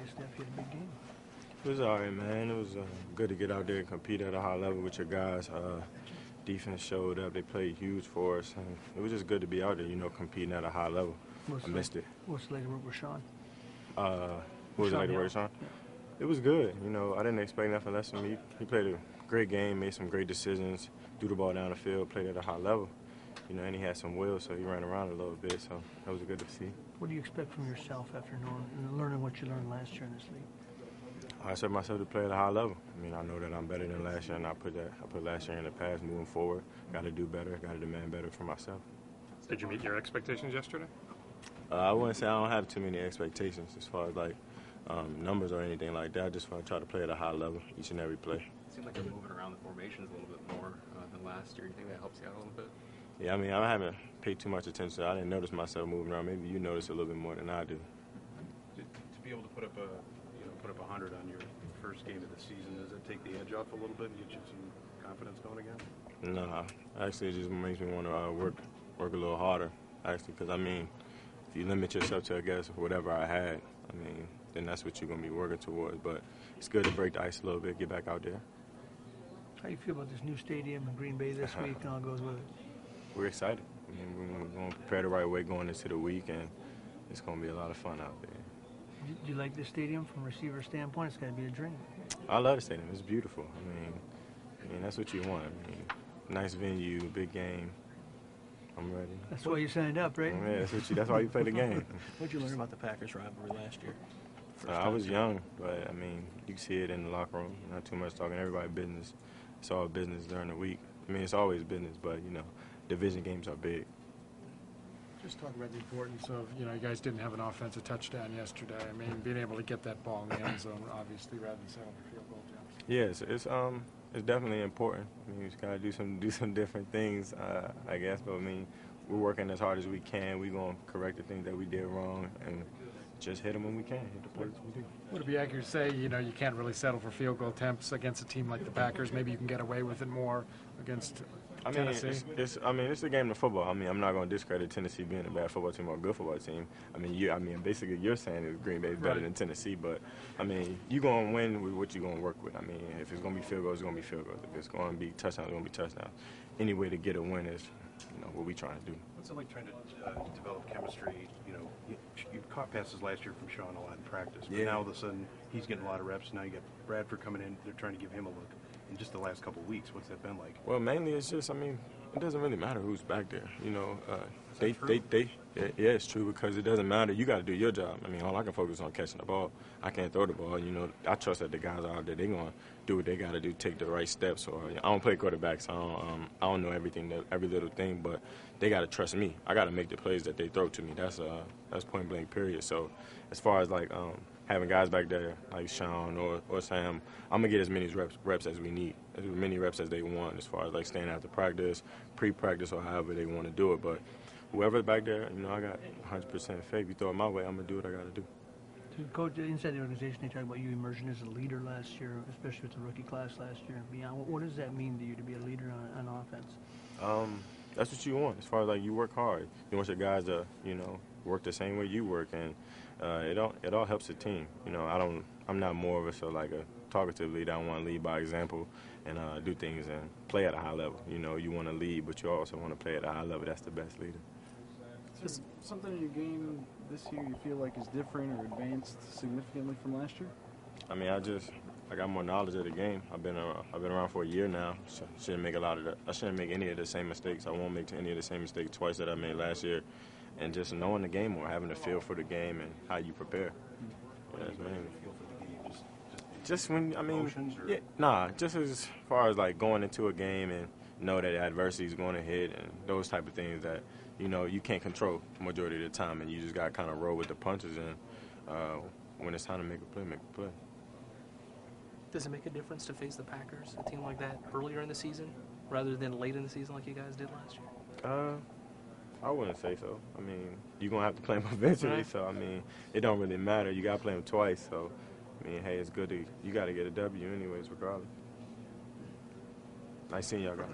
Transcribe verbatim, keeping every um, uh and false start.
yesterday after you had a big game. It was all right, man. It was uh, good to get out there and compete at a high level with your guys. Uh, defense showed up. They played huge for us. And it was just good to be out there, you know, competing at a high level. What's I missed like, it. What's the latest work with Sean? Uh, what was it like to work with Sean? Yeah. It was good. You know, I didn't expect nothing less from him. He, he played a great game, made some great decisions, threw the ball down the field, played at a high level. You know, and he had some will, so he ran around a little bit, so that was good to see. What do you expect from yourself after knowing, learning what you learned last year in this league? I expect myself to play at a high level. I mean, I know that I'm better than last year, and I put that I put last year in the past. Moving forward, got to do better, got to demand better for myself. Did you meet your expectations yesterday? Uh, I wouldn't say I don't have too many expectations as far as like um, numbers or anything like that. I just want to try to play at a high level each and every play. It seemed like you're moving around the formations a little bit more uh, than last year. Do you think that helps you out a little bit? Yeah, I mean, I haven't paid too much attention. I didn't notice myself moving around. Maybe you notice a little bit more than I do. To, to be able to put up a, you know, put up a hundred on your first game of the season, does that take the edge off a little bit and get you some confidence going again? No, actually, it just makes me want to uh, work, work a little harder. Actually, because I mean, if you limit yourself to, I guess, whatever I had, I mean, then that's what you're gonna be working towards. But it's good to break the ice a little bit, get back out there. How do you feel about this new stadium in Green Bay this week and all goes with it? We're excited. I mean, we're going to prepare the right way going into the week, and it's going to be a lot of fun out there. Do you like this stadium from a receiver standpoint? It's got to be a dream. I love the stadium. It's beautiful. I mean, I mean that's what you want. I mean, nice venue, big game. I'm ready. That's why you signed up, right? Yeah, that's what you. That's why you play the game. What did you learn about the Packers rivalry last year? Uh, I was young, but I mean, you can see it in the locker room. Not too much talking. Everybody business. It's all business during the week. I mean, it's always business, but you know. Division games are big. Just talk about the importance of, you know, you guys didn't have an offensive touchdown yesterday. I mean, being able to get that ball in the end zone, obviously, rather than settle for field goal attempts. Yes, it's um, it's definitely important. I mean, you just gotta do some do some different things, uh, I guess. But I mean, we're working as hard as we can. We're gonna correct the things that we did wrong and just hit them when we can. Hit the plays we do. Would it be accurate to say, you know, you can't really settle for field goal attempts against a team like the Packers? Maybe you can get away with it more against I mean, Tennessee? it's, it's, I mean, it's a game of football. I mean, I'm not going to discredit Tennessee being a bad football team or a good football team. I mean, you, I mean, basically you're saying that Green Bay is better Right. than Tennessee, but, I mean, you're going to win with what you're going to work with. I mean, if it's going to be field goals, it's going to be field goals. If it's going to be touchdowns, it's going to be touchdowns. Any way to get a win is, you know, what we're trying to do. What's it like trying to uh, develop chemistry? You know, you, you caught passes last year from Sean a lot in practice, but Yeah. now all of a sudden he's getting a lot of reps. Now you got Bradford coming in. They're trying to give him a look. In just the last couple of weeks, what's that been like? Well, mainly it's just, I mean, it doesn't really matter who's back there. You know, uh, they, true? they, they, yeah, yeah, it's true because it doesn't matter. You got to do your job. I mean, all I can focus on catching the ball. I can't throw the ball. You know, I trust that the guys out there, they're going to do what they got to do, take the right steps. Or I don't play quarterback, so I don't, um, I don't know everything, every little thing, but they got to trust me. I got to make the plays that they throw to me. That's uh, that's point blank, period. So as far as like um, having guys back there like Sean or, or Sam, I'm going to get as many reps, reps as we need, as many reps as they want as far as like staying after practice, pre-practice, or however they want to do it. But whoever's back there, you know, I got one hundred percent faith. You throw it my way, I'm going to do what I got to do. Coach, inside the organization, they talk about you emerging as a leader last year, especially with the rookie class last year and beyond. What, what does that mean to you to be a leader on, on offense? Um, that's what you want. As far as like you work hard, you want your guys to, you know, work the same way you work, and uh, it all it all helps the team. You know, I don't, I'm not more of a so like a talkative leader. I want to lead by example and uh, do things and play at a high level. You know, you want to lead, but you also want to play at a high level. That's the best leader. Is something in your game this year you feel like is different or advanced significantly from last year? I mean, I just I got more knowledge of the game. I've been around, I've been around for a year now. So I shouldn't make a lot of the, I shouldn't make any of the same mistakes. I won't make any of the same mistakes twice that I made last year. And just knowing the game more, having a feel for the game and how you prepare. Yeah, that's mainly. Feel for the game, just, just, Just when I mean, Emotions or- yeah, nah. Just as far as like going into a game and know that adversity is going to hit and those type of things that you know you can't control majority of the time, and you just got to kind of roll with the punches. And uh, when it's time to make a play, make a play. Does it make a difference to face the Packers, a team like that, earlier in the season rather than late in the season like you guys did last year? Uh, I wouldn't say so. I mean, you're gonna have to play them eventually. Right. So I mean, it don't really matter. You got to play them twice. So I mean, hey, it's good to you got to get a W anyways, regardless. Nice seeing y'all guys.